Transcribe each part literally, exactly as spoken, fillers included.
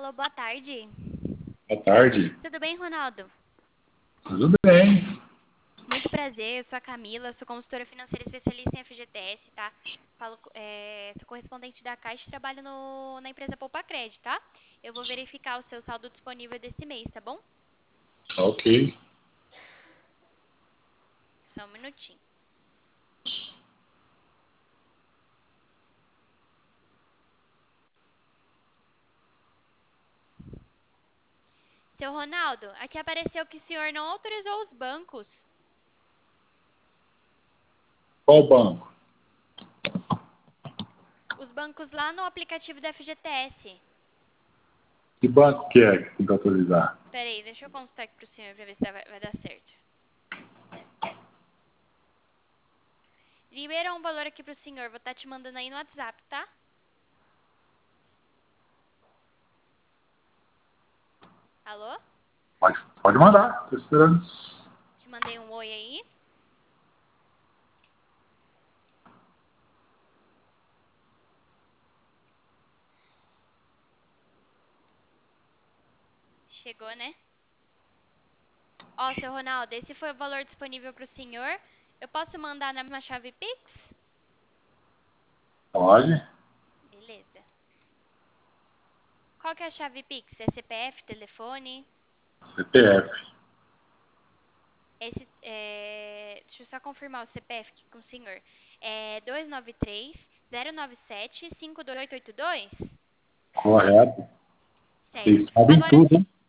Alô, boa tarde. Boa tarde. Tudo bem, Ronaldo? Tudo bem? Muito prazer, eu sou a Camila, sou consultora financeira especialista em F G T S, tá? Falo, é, sou correspondente da Caixa e trabalho no- na empresa Poupa Crédito, tá? Eu vou verificar o seu saldo disponível desse mês, tá bom? Ok. Só um minutinho. Seu Ronaldo, aqui apareceu que o senhor não autorizou os bancos. Qual banco? Os bancos lá no aplicativo da F G T S. Que banco que é que tem que autorizar? Pera aí, deixa eu consultar aqui pro senhor pra ver se vai, vai dar certo. Libera um valor aqui pro senhor, vou estar te mandando aí no WhatsApp, tá? Alô? Pode, pode mandar, estou esperando. Te mandei um oi aí. Chegou, né? Ó, seu Ronaldo, esse foi o valor disponível para o senhor. Eu posso mandar na mesma chave Pix? Pode. Beleza. Qual que é a chave Pix? É C P F, telefone? C P F. Esse, é... Deixa eu só confirmar o C P F aqui com o senhor. É dois nove três, zero nove sete, cinco dois oito oito dois? Correto. Certo. Vocês sabem Agora, tudo, hein?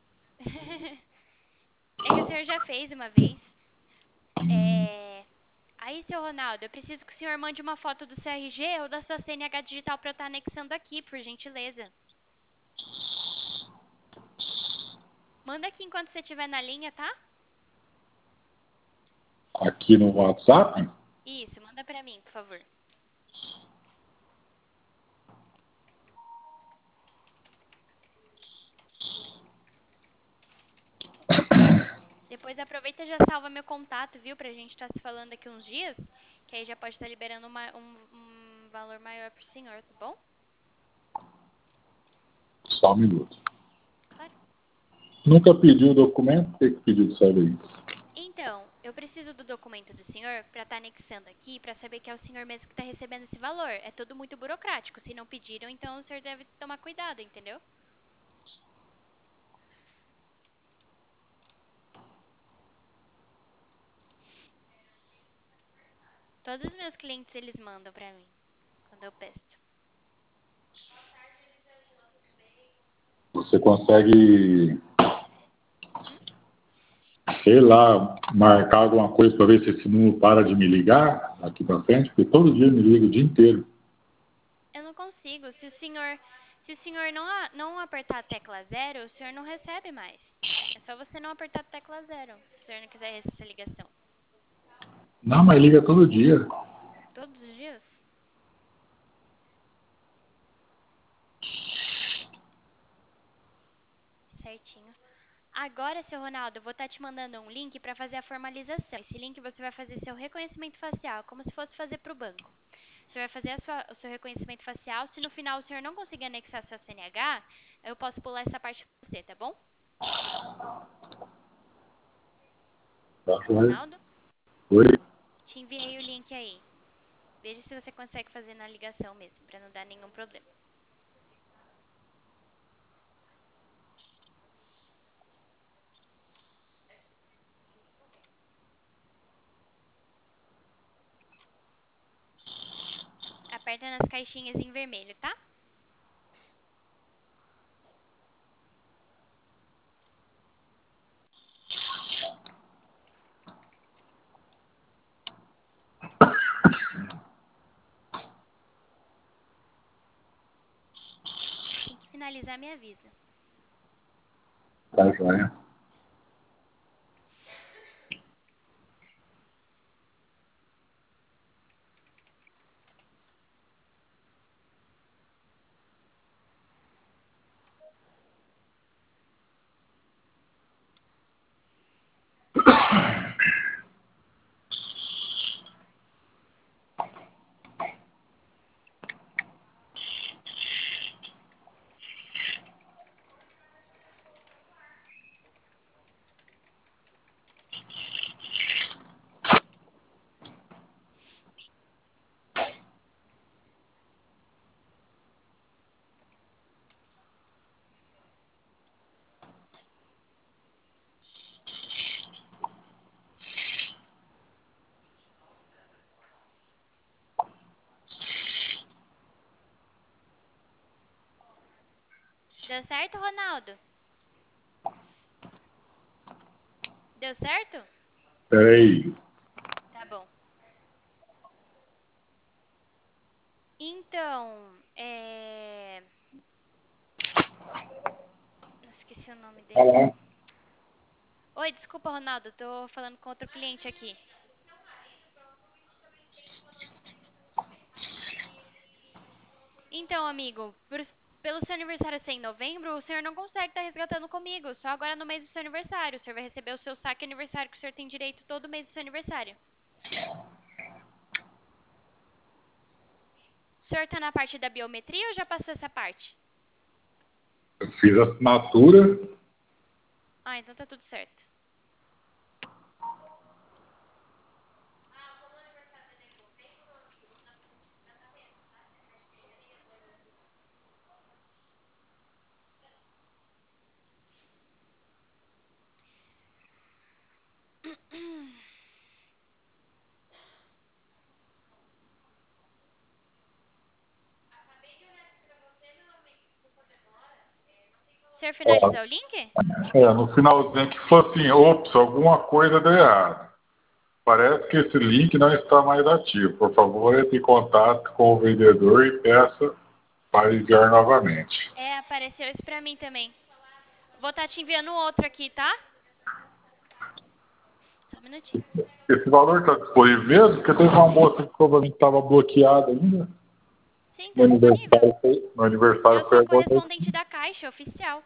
é que o senhor já fez uma vez. É... Aí, seu Ronaldo, eu preciso que o senhor mande uma foto do C R G ou da sua C N H digital para eu estar anexando aqui, por gentileza. Manda aqui enquanto você estiver na linha, tá? Aqui no WhatsApp. Isso, manda pra mim, por favor. Depois aproveita e já salva meu contato, viu? Pra gente estar se falando daqui uns dias. Que aí já pode estar liberando uma- um, um valor maior pro senhor, tá bom? Só um minuto. Claro. Nunca pediu o documento? Tem que pedir dessa vez. Então, eu preciso do documento do senhor pra estar anexando aqui, pra saber que é o senhor mesmo que tá recebendo esse valor. É tudo muito burocrático. Se não pediram, então o senhor deve tomar cuidado, entendeu? Todos os meus clientes, eles mandam pra mim, quando eu peço. Você consegue, Hum? sei lá, marcar alguma coisa para ver se esse número para de me ligar aqui para frente? Porque todo dia me liga o dia inteiro. Eu não consigo. Se o senhor, se o senhor não, a- não apertar a tecla zero, o senhor não recebe mais. É só você não apertar a tecla zero, se o senhor não quiser essa ligação. Não, mas liga todo dia. Todos os dias? Certinho. Agora, seu Ronaldo, eu vou estar te mandando um link para fazer a formalização. Esse link você vai fazer seu reconhecimento facial, como se fosse fazer para o banco. Você vai fazer a sua- o seu reconhecimento facial. Se no final o senhor não conseguir anexar seu C N H, eu posso pular essa parte para você, tá bom? Tá, Seu joia? Ronaldo? Oi? Te enviei o link aí. Veja se você consegue fazer na ligação mesmo, para não dar nenhum problema. Aperta nas caixinhas em vermelho, tá? Assim que finalizar, me avisa. Tá, joia. Deu certo, Ronaldo? Deu certo? Peraí. Tá bom. Então, é... Esqueci o nome Olha dele. lá. Oi, desculpa, Ronaldo. Tô falando com outro cliente aqui. Então, amigo, por- pelo seu aniversário ser em novembro, o senhor não consegue estar resgatando comigo. Só agora no mês do seu aniversário. O senhor vai receber o seu saque aniversário que o senhor tem direito todo mês do seu aniversário. O senhor tá na parte da biometria ou já passou essa parte? Eu fiz a assinatura. Ah, então tá tudo certo. O senhor Ó, finalizou o link? é, no finalzinho que falou assim, ops, alguma coisa deu errado. Parece que esse link não está mais ativo. Por favor, entre em contato com o vendedor e peça para enviar novamente. É, apareceu isso pra mim também. Vou estar te enviando outro aqui, tá? Só um minutinho. Esse valor está disponível mesmo? Porque teve uma moça que provavelmente estava bloqueada ainda. Sim, No tá disponível. aniversário foi, no Eu aniversário foi sou agora. correspondente da Caixa, oficial.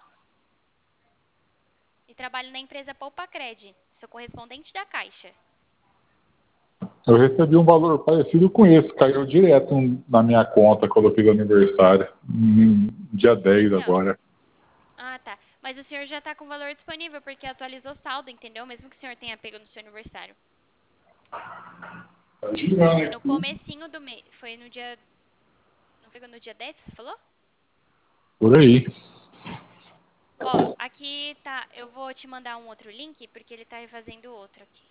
E trabalho na empresa Poupacred. Sou correspondente da Caixa. Eu recebi um valor parecido com esse, caiu direto na minha conta quando eu fiz aniversário, no dia dez Então. agora. Ah, tá. Mas o senhor já tá com o valor disponível, porque atualizou o saldo, entendeu? Mesmo que o senhor tenha pego no seu aniversário. Tá girando Foi no aqui, comecinho do mês. Foi no dia. Não pegou no dia dez que você falou? por aí. Ó, aqui tá. Eu vou te mandar um outro link, porque ele tá refazendo outro aqui.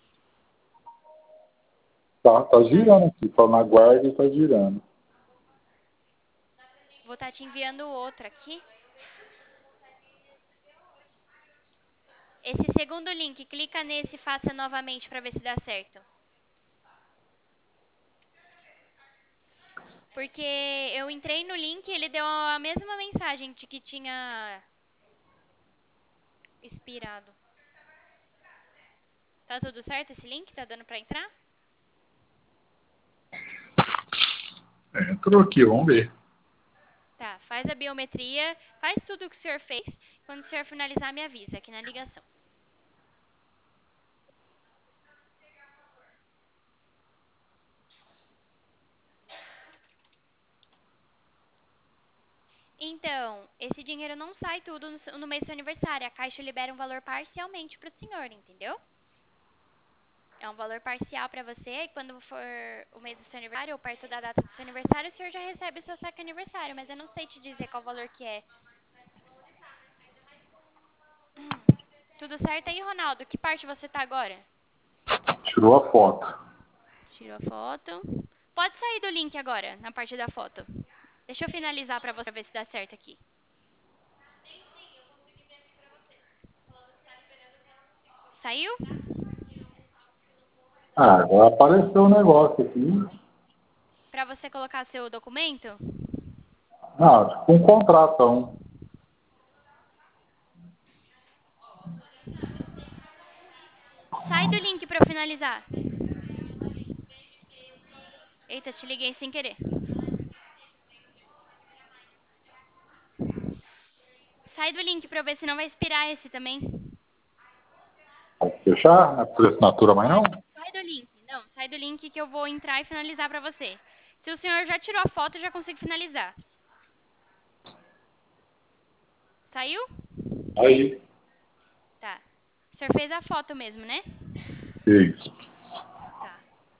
Tá, tá Tá. girando aqui, tá na guarda e tá girando. Vou estar te enviando outro aqui. Esse segundo link, clica nesse e faça novamente pra ver se dá certo. Porque eu entrei no link e ele deu a mesma mensagem de que tinha expirado. Tá tudo certo esse link? Tá dando pra entrar? É, entrou aqui, vamos ver. Tá, faz a biometria, faz tudo o que o senhor fez. Quando o senhor finalizar, me avisa aqui na ligação. Então, esse dinheiro não sai tudo no, seu- no mês do seu aniversário. A Caixa libera um valor parcialmente pro senhor, entendeu? É um valor parcial pra você e quando for o mês do seu aniversário ou perto da data do seu aniversário, o senhor já recebe o seu saque aniversário, mas eu não sei te dizer qual valor que é. Hum. Tudo certo aí, Ronaldo? Que parte você tá agora? Tirou a foto. Tirou a foto. Pode sair do link agora, na parte da foto. Deixa eu finalizar pra você ver se dá certo aqui. Saiu? Ah, agora apareceu o negócio aqui. Pra você colocar seu documento? Ah, tipo um contratão. Sai do link pra eu finalizar. Eita, te liguei sem querer. Sai do link pra eu ver se não vai expirar esse também. Pode fechar? Não é por assinatura mais não? Pode. Sai do link. Não, sai do link que eu vou entrar e finalizar pra você. Se o senhor já tirou a foto, eu já consigo finalizar. Saiu? Aí. Tá. O senhor fez a foto mesmo, né? Isso. Tá.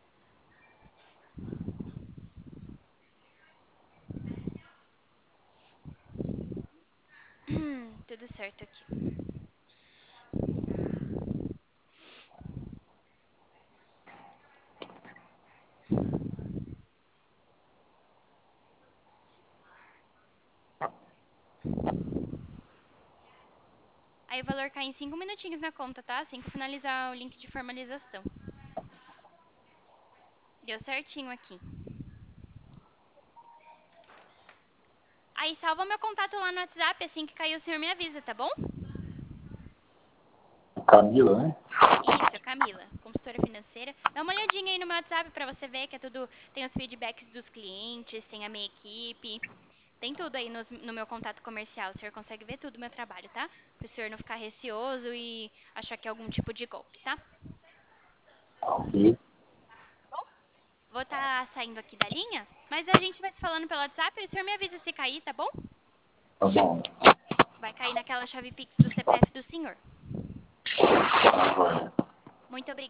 Hum, tudo certo aqui. Aí o valor cai em cinco minutinhos na conta, tá? Assim que finalizar o link de formalização. Deu certinho aqui. Aí salva meu contato lá no WhatsApp, assim que cair o senhor me avisa, tá bom? Camila, né? Isso, Camila, consultora financeira. Dá uma olhadinha aí no meu WhatsApp pra você ver que é tudo. Tem os feedbacks dos clientes, tem a minha equipe. Tem tudo aí nos- no meu contato comercial. O senhor consegue ver tudo do meu trabalho, tá? Para o senhor não ficar receoso e achar que é algum tipo de golpe, tá? Ok. Vou estar saindo aqui da linha, mas a gente vai se falando pelo WhatsApp e o senhor me avisa se cair, tá bom? Tá bom. Vai cair naquela chave Pix do C P F do senhor. Tá, vai. Muito obrigada.